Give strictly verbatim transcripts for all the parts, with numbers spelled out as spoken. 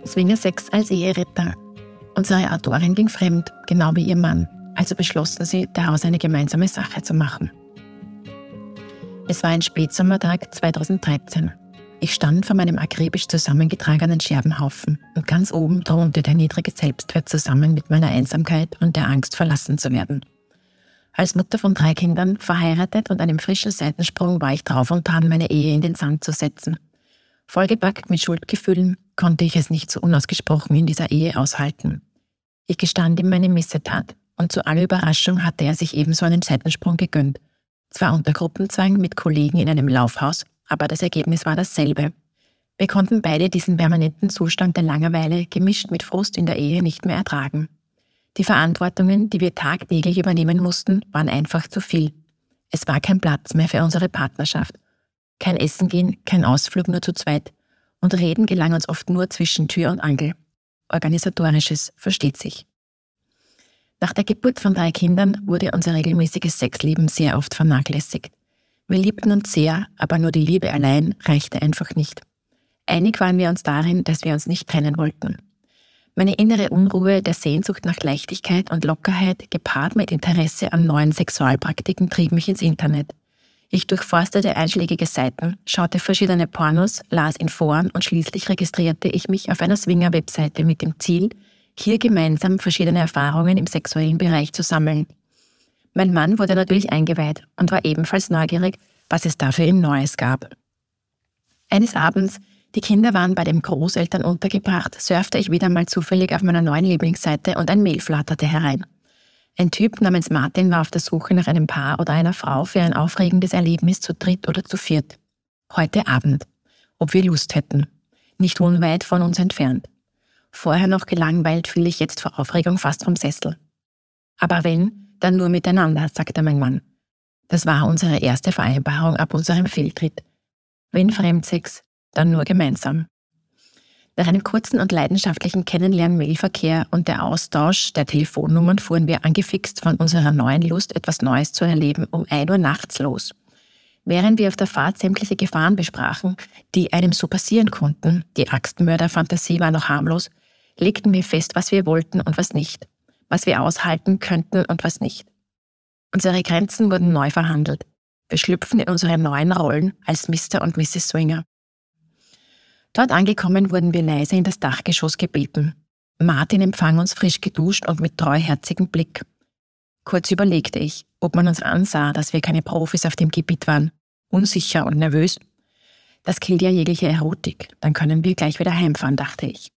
Swingersex als Eheretter. Unsere Autorin ging fremd, genau wie ihr Mann. Also beschlossen sie, daraus eine gemeinsame Sache zu machen. Es war ein Spätsommertag zweitausenddreizehn. Ich stand vor meinem akribisch zusammengetragenen Scherbenhaufen und ganz oben thronte der niedrige Selbstwert zusammen mit meiner Einsamkeit und der Angst, verlassen zu werden. Als Mutter von drei Kindern, verheiratet und einem frischen Seitensprung war ich drauf und dran, meine Ehe in den Sand zu setzen. Vollgepackt mit Schuldgefühlen konnte ich es nicht so unausgesprochen in dieser Ehe aushalten. Ich gestand ihm meine Missetat und zu aller Überraschung hatte er sich ebenso einen Seitensprung gegönnt. Zwar unter Gruppenzwang mit Kollegen in einem Laufhaus, aber das Ergebnis war dasselbe. Wir konnten beide diesen permanenten Zustand der Langeweile gemischt mit Frust in der Ehe nicht mehr ertragen. Die Verantwortungen, die wir tagtäglich übernehmen mussten, waren einfach zu viel. Es war kein Platz mehr für unsere Partnerschaft. Kein Essen gehen, kein Ausflug nur zu zweit. Und Reden gelang uns oft nur zwischen Tür und Angel. Organisatorisches versteht sich. Nach der Geburt von drei Kindern wurde unser regelmäßiges Sexleben sehr oft vernachlässigt. Wir liebten uns sehr, aber nur die Liebe allein reichte einfach nicht. Einig waren wir uns darin, dass wir uns nicht trennen wollten. Meine innere Unruhe der Sehnsucht nach Leichtigkeit und Lockerheit, gepaart mit Interesse an neuen Sexualpraktiken, trieb mich ins Internet. Ich durchforstete einschlägige Seiten, schaute verschiedene Pornos, las in Foren und schließlich registrierte ich mich auf einer Swinger-Webseite mit dem Ziel, hier gemeinsam verschiedene Erfahrungen im sexuellen Bereich zu sammeln. Mein Mann wurde natürlich eingeweiht und war ebenfalls neugierig, was es da für ihn Neues gab. Eines Abends, die Kinder waren bei den Großeltern untergebracht, surfte ich wieder mal zufällig auf meiner neuen Lieblingsseite und ein Mail flatterte herein. Ein Typ namens Martin war auf der Suche nach einem Paar oder einer Frau für ein aufregendes Erlebnis zu dritt oder zu viert. Heute Abend. Ob wir Lust hätten. Nicht unweit von uns entfernt. Vorher noch gelangweilt fiel ich jetzt vor Aufregung fast vom Sessel. Aber wenn, dann nur miteinander, sagte mein Mann. Das war unsere erste Vereinbarung ab unserem Fehltritt. Wenn Fremdsex, dann nur gemeinsam. Nach einem kurzen und leidenschaftlichen Kennenlernen-Mailverkehr und der Austausch der Telefonnummern fuhren wir angefixt von unserer neuen Lust, etwas Neues zu erleben, um ein Uhr nachts los. Während wir auf der Fahrt sämtliche Gefahren besprachen, die einem so passieren konnten, die Axtmörder-Fantasie war noch harmlos, legten wir fest, was wir wollten und was nicht, was wir aushalten könnten und was nicht. Unsere Grenzen wurden neu verhandelt. Wir schlüpften in unsere neuen Rollen als Mister und Misses Swinger. Dort angekommen wurden wir leise in das Dachgeschoss gebeten. Martin empfang uns frisch geduscht und mit treuherzigem Blick. Kurz überlegte ich, ob man uns ansah, dass wir keine Profis auf dem Gebiet waren. Unsicher und nervös. Das killt ja jegliche Erotik, dann können wir gleich wieder heimfahren, dachte ich.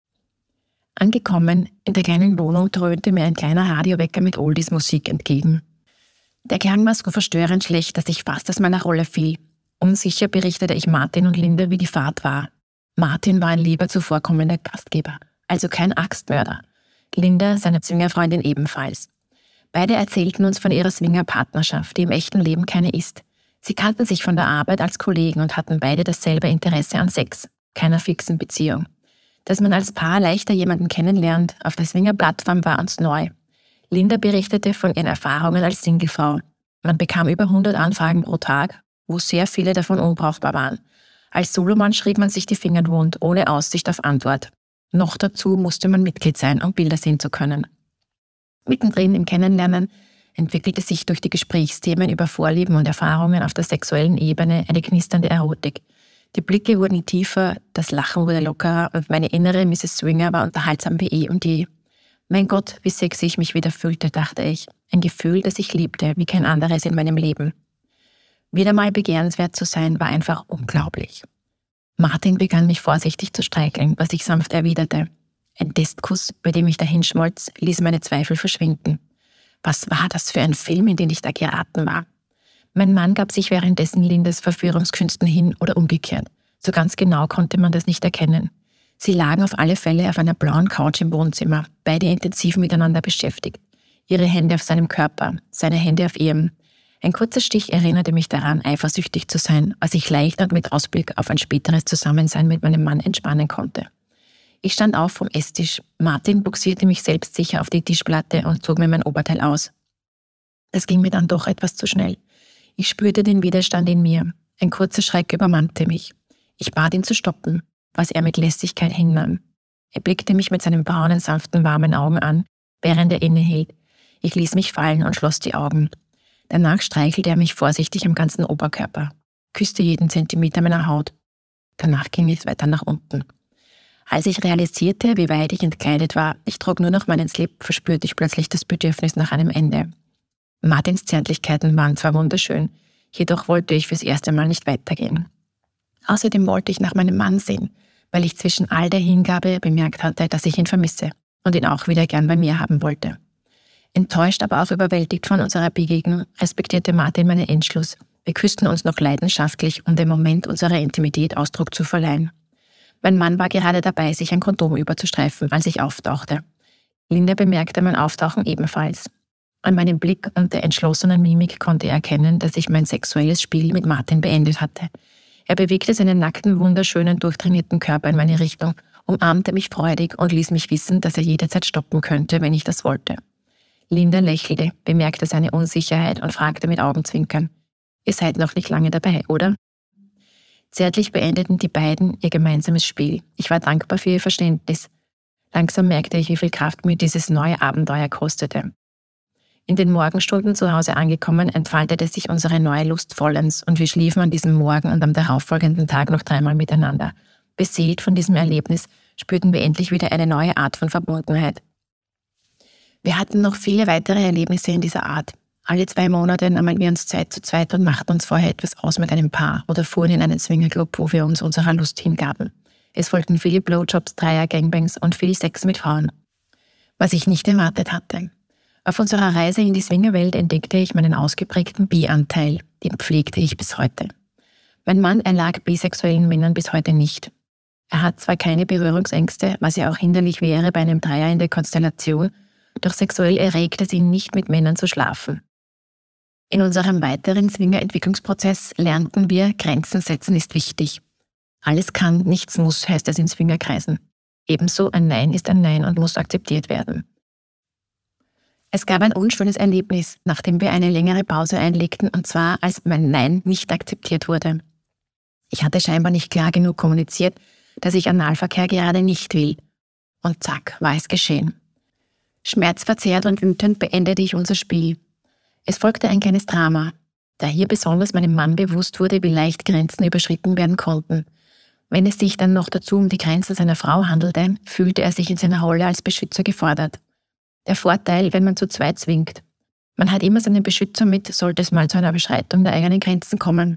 Angekommen, in der kleinen Wohnung dröhnte mir ein kleiner Radiowecker mit Oldies-Musik entgegen. Der Klang war so verstörend schlecht, dass ich fast aus meiner Rolle fiel. Unsicher berichtete ich Martin und Linda, wie die Fahrt war. Martin war ein lieber zuvorkommender Gastgeber, also kein Axtmörder. Linda, seine Swingerfreundin, ebenfalls. Beide erzählten uns von ihrer Swinger-Partnerschaft, die im echten Leben keine ist. Sie kannten sich von der Arbeit als Kollegen und hatten beide dasselbe Interesse an Sex, keiner fixen Beziehung. Dass man als Paar leichter jemanden kennenlernt, auf der Swinger-Plattform war uns neu. Linda berichtete von ihren Erfahrungen als Singlefrau. Man bekam über hundert Anfragen pro Tag, wo sehr viele davon unbrauchbar waren. Als Solomann schrieb man sich die Finger wund, ohne Aussicht auf Antwort. Noch dazu musste man Mitglied sein, um Bilder sehen zu können. Mittendrin im Kennenlernen entwickelte sich durch die Gesprächsthemen über Vorlieben und Erfahrungen auf der sexuellen Ebene eine knisternde Erotik. Die Blicke wurden tiefer, das Lachen wurde lockerer und meine innere Misses Swinger war unterhaltsam wie eh und je. Mein Gott, wie sexy ich mich wieder fühlte, dachte ich. Ein Gefühl, das ich liebte, wie kein anderes in meinem Leben. Wieder mal begehrenswert zu sein, war einfach unglaublich. Martin begann mich vorsichtig zu streicheln, was ich sanft erwiderte. Ein Testkuss, bei dem ich dahinschmolz, ließ meine Zweifel verschwinden. Was war das für ein Film, in den ich da geraten war? Mein Mann gab sich währenddessen Lindas Verführungskünsten hin oder umgekehrt. So ganz genau konnte man das nicht erkennen. Sie lagen auf alle Fälle auf einer blauen Couch im Wohnzimmer, beide intensiv miteinander beschäftigt. Ihre Hände auf seinem Körper, seine Hände auf ihrem. Ein kurzer Stich erinnerte mich daran, eifersüchtig zu sein, was ich leicht und mit Ausblick auf ein späteres Zusammensein mit meinem Mann entspannen konnte. Ich stand auf vom Esstisch. Martin buxierte mich selbstsicher auf die Tischplatte und zog mir mein Oberteil aus. Das ging mir dann doch etwas zu schnell. Ich spürte den Widerstand in mir. Ein kurzer Schreck übermannte mich. Ich bat ihn zu stoppen, was er mit Lässigkeit hinnahm. Er blickte mich mit seinen braunen, sanften, warmen Augen an, während er innehielt. Ich ließ mich fallen und schloss die Augen. Danach streichelte er mich vorsichtig am ganzen Oberkörper, küsste jeden Zentimeter meiner Haut. Danach ging es weiter nach unten. Als ich realisierte, wie weit ich entkleidet war, ich trug nur noch meinen Slip, verspürte ich plötzlich das Bedürfnis nach einem Ende. Martins Zärtlichkeiten waren zwar wunderschön, jedoch wollte ich fürs erste Mal nicht weitergehen. Außerdem wollte ich nach meinem Mann sehen, weil ich zwischen all der Hingabe bemerkt hatte, dass ich ihn vermisse und ihn auch wieder gern bei mir haben wollte. Enttäuscht, aber auch überwältigt von unserer Begegnung, respektierte Martin meinen Entschluss. Wir küssten uns noch leidenschaftlich, um dem Moment unserer Intimität Ausdruck zu verleihen. Mein Mann war gerade dabei, sich ein Kondom überzustreifen, als ich auftauchte. Linda bemerkte mein Auftauchen ebenfalls. An meinem Blick und der entschlossenen Mimik konnte er erkennen, dass ich mein sexuelles Spiel mit Martin beendet hatte. Er bewegte seinen nackten, wunderschönen, durchtrainierten Körper in meine Richtung, umarmte mich freudig und ließ mich wissen, dass er jederzeit stoppen könnte, wenn ich das wollte. Linda lächelte, bemerkte seine Unsicherheit und fragte mit Augenzwinkern: »Ihr seid noch nicht lange dabei, oder?« Zärtlich beendeten die beiden ihr gemeinsames Spiel. Ich war dankbar für ihr Verständnis. Langsam merkte ich, wie viel Kraft mir dieses neue Abenteuer kostete. In den Morgenstunden zu Hause angekommen, entfaltete sich unsere neue Lust vollends und wir schliefen an diesem Morgen und am darauffolgenden Tag noch dreimal miteinander. Beseelt von diesem Erlebnis spürten wir endlich wieder eine neue Art von Verbundenheit. Wir hatten noch viele weitere Erlebnisse in dieser Art. Alle zwei Monate nahmen wir uns Zeit zu zweit und machten uns vorher etwas aus mit einem Paar oder fuhren in einen Swingerclub, wo wir uns unserer Lust hingaben. Es folgten viele Blowjobs, Dreier, Gangbangs und viel Sex mit Frauen. Was ich nicht erwartet hatte. Auf unserer Reise in die Swingerwelt entdeckte ich meinen ausgeprägten Bi-Anteil. Den pflegte ich bis heute. Mein Mann erlag bisexuellen Männern bis heute nicht. Er hat zwar keine Berührungsängste, was ja auch hinderlich wäre bei einem Dreier in der Konstellation, doch sexuell erregt es ihn nicht, mit Männern zu schlafen. In unserem weiteren Swinger-Entwicklungsprozess lernten wir, Grenzen setzen ist wichtig. Alles kann, nichts muss, heißt es in Swingerkreisen. Ebenso ein Nein ist ein Nein und muss akzeptiert werden. Es gab ein unschönes Erlebnis, nachdem wir eine längere Pause einlegten, und zwar als mein Nein nicht akzeptiert wurde. Ich hatte scheinbar nicht klar genug kommuniziert, dass ich Analverkehr gerade nicht will. Und zack, war es geschehen. Schmerzverzerrt und wütend beendete ich unser Spiel. Es folgte ein kleines Drama, da hier besonders meinem Mann bewusst wurde, wie leicht Grenzen überschritten werden konnten. Wenn es sich dann noch dazu um die Grenzen seiner Frau handelte, fühlte er sich in seiner Rolle als Beschützer gefordert. Der Vorteil, wenn man zu zweit swingt: man hat immer seinen Beschützer mit, sollte es mal zu einer Überschreitung der eigenen Grenzen kommen.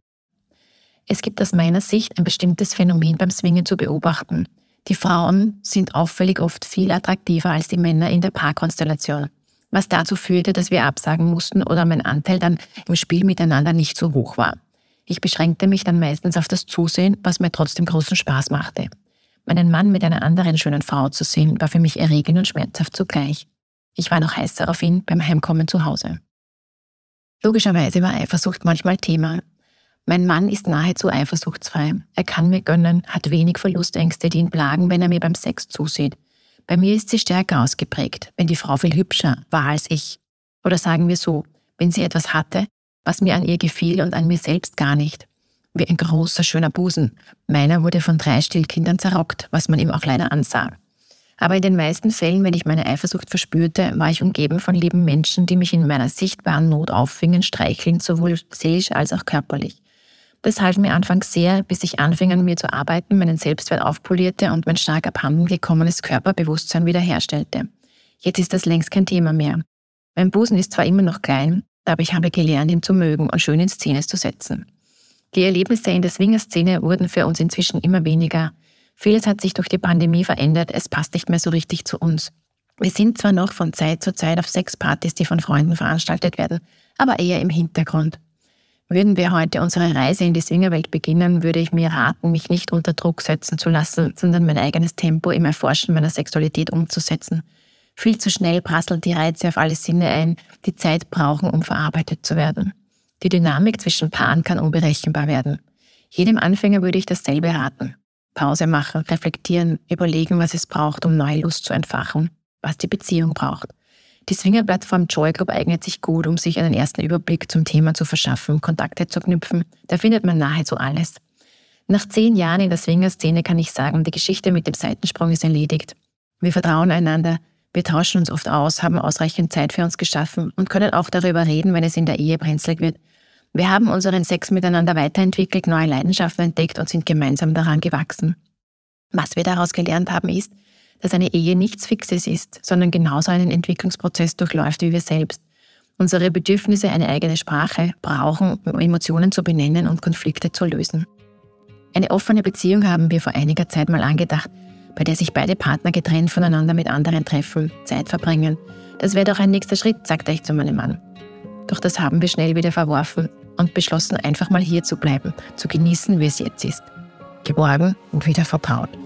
Es gibt aus meiner Sicht ein bestimmtes Phänomen beim Swingen zu beobachten. Die Frauen sind auffällig oft viel attraktiver als die Männer in der Paarkonstellation, was dazu führte, dass wir absagen mussten oder mein Anteil dann im Spiel miteinander nicht so hoch war. Ich beschränkte mich dann meistens auf das Zusehen, was mir trotzdem großen Spaß machte. Meinen Mann mit einer anderen schönen Frau zu sehen, war für mich erregend und schmerzhaft zugleich. Ich war noch heiß auf ihn beim Heimkommen zu Hause. Logischerweise war Eifersucht manchmal Thema. Mein Mann ist nahezu eifersuchtsfrei. Er kann mir gönnen, hat wenig Verlustängste, die ihn plagen, wenn er mir beim Sex zusieht. Bei mir ist sie stärker ausgeprägt, wenn die Frau viel hübscher war als ich. Oder sagen wir so, wenn sie etwas hatte, was mir an ihr gefiel und an mir selbst gar nicht. Wie ein großer, schöner Busen. Meiner wurde von drei Stillkindern zerrockt, was man ihm auch leider ansah. Aber in den meisten Fällen, wenn ich meine Eifersucht verspürte, war ich umgeben von lieben Menschen, die mich in meiner sichtbaren Not auffingen, streicheln, sowohl seelisch als auch körperlich. Das half mir anfangs sehr, bis ich anfing, an mir zu arbeiten, meinen Selbstwert aufpolierte und mein stark abhanden gekommenes Körperbewusstsein wiederherstellte. Jetzt ist das längst kein Thema mehr. Mein Busen ist zwar immer noch klein, aber ich habe gelernt, ihn zu mögen und schön in Szene zu setzen. Die Erlebnisse in der Swingerszene wurden für uns inzwischen immer weniger. Vieles hat sich durch die Pandemie verändert, es passt nicht mehr so richtig zu uns. Wir sind zwar noch von Zeit zu Zeit auf Sexpartys, die von Freunden veranstaltet werden, aber eher im Hintergrund. Würden wir heute unsere Reise in die Swingerwelt beginnen, würde ich mir raten, mich nicht unter Druck setzen zu lassen, sondern mein eigenes Tempo im Erforschen meiner Sexualität umzusetzen. Viel zu schnell prasseln die Reize auf alle Sinne ein, die Zeit brauchen, um verarbeitet zu werden. Die Dynamik zwischen Paaren kann unberechenbar werden. Jedem Anfänger würde ich dasselbe raten. Pause machen, reflektieren, überlegen, was es braucht, um neue Lust zu entfachen, was die Beziehung braucht. Die Swinger-Plattform Joy Club eignet sich gut, um sich einen ersten Überblick zum Thema zu verschaffen, Kontakte zu knüpfen. Da findet man nahezu alles. Nach zehn Jahren in der Swinger-Szene kann ich sagen, die Geschichte mit dem Seitensprung ist erledigt. Wir vertrauen einander, wir tauschen uns oft aus, haben ausreichend Zeit für uns geschaffen und können auch darüber reden, wenn es in der Ehe brenzlig wird. Wir haben unseren Sex miteinander weiterentwickelt, neue Leidenschaften entdeckt und sind gemeinsam daran gewachsen. Was wir daraus gelernt haben, ist, dass eine Ehe nichts Fixes ist, sondern genauso einen Entwicklungsprozess durchläuft wie wir selbst. Unsere Bedürfnisse eine eigene Sprache brauchen, um Emotionen zu benennen und Konflikte zu lösen. Eine offene Beziehung haben wir vor einiger Zeit mal angedacht, bei der sich beide Partner getrennt voneinander mit anderen treffen, Zeit verbringen. Das wäre doch ein nächster Schritt, sagte ich zu meinem Mann. Doch das haben wir schnell wieder verworfen und beschlossen, einfach mal hier zu bleiben, zu genießen, wie es jetzt ist. Geborgen und wieder vertraut.